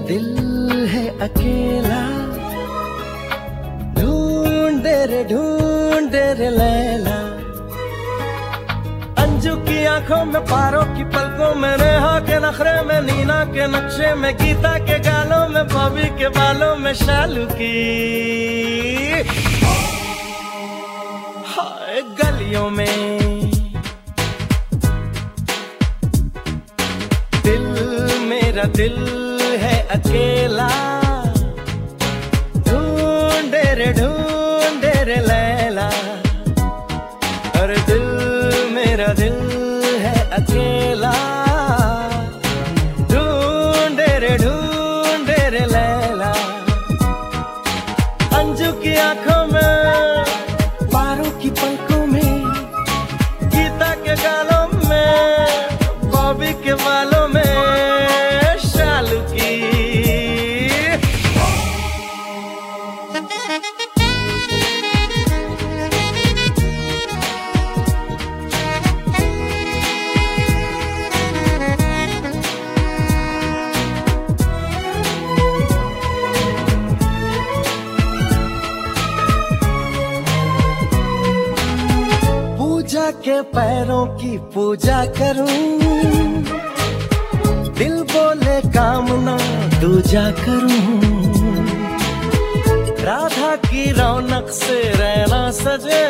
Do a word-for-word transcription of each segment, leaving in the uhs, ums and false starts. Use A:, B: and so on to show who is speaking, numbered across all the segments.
A: दिल है अकेला, ढूंढे रे ढूंढे रे लैला। अंजू की आंखों में, पारों की पलकों में, नेहा के नखरे में, नीना के नक्शे में, गीता के गालों में, बॉबी के बालों में, शालू की हाय गलियों में। दिल मेरा दिल है अकेला, ढूंढे रे ढूंढे रे लैला। अरे दिल मेरा दिल है अकेला, ढूंढे रे ढूंढे रे लैला। अंजू की आंखों में, पारों की पलकों में, गीता के गालों में, बॉबी के बालों में, शालू की पूजा के पैरों की पूजा करूं, दिल बोले कामना दूजा करूं। राधा की रौनक से रहना सजे,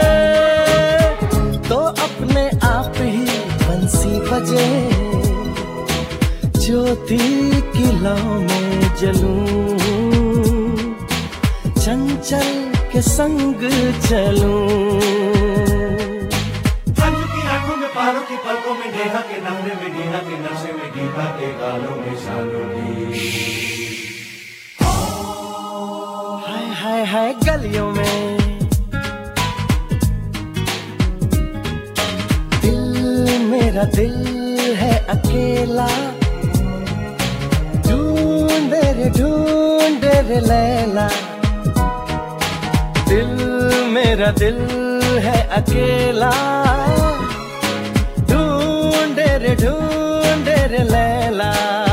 A: तो अपने आप ही बंसी बजे। ज्योति की लौ में जलूं, चंचल के संग चलूं।
B: पारों की पलकों में, नेहा के नखरे में, नीना के नक्शे में, गीता के गालों में, शालू की
A: हाय हाय हाय गलियों में। दिल मेरा दिल है अकेला, ढूंढे रे ढूंढे रे लैला। दिल मेरा दिल है अकेला, ढूंढे रे ढूंढे रे लैला।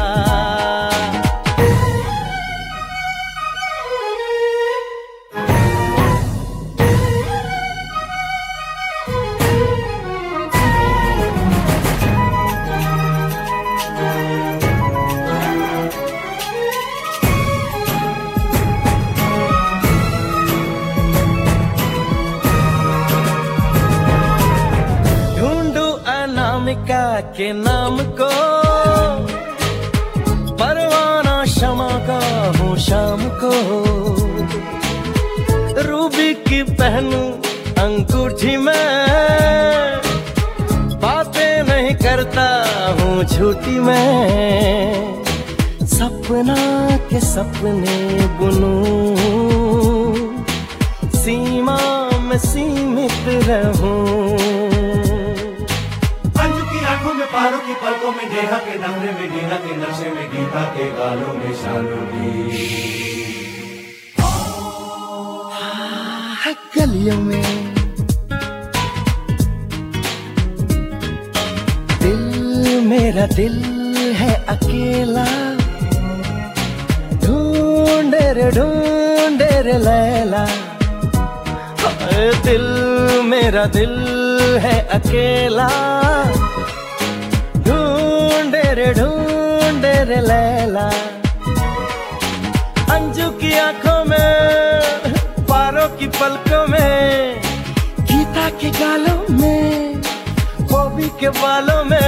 A: अनामिका के नाम को, परवाना शमा का हूँ शाम को। रूबी की पहनूं अंगूठी में, बातें नहीं करता हूँ झूठी मैं। सपना के सपने बुनूं, सीमा में सीमित रहूं।
B: पारों की पलकों में, नेहा के नखरे में, नीना के नक्शे में, गीता के गालों में, शालू की
A: गलियों में। दिल मेरा दिल है अकेला, ढूंढे रे ढूंढे रे लैला। दिल मेरा दिल है अकेला, ढूंढे रे ढूंढे रे लैला। अंजू की आंखों में, पारों की पलकों में, गीता के गालों में, बॉबी के बालों में,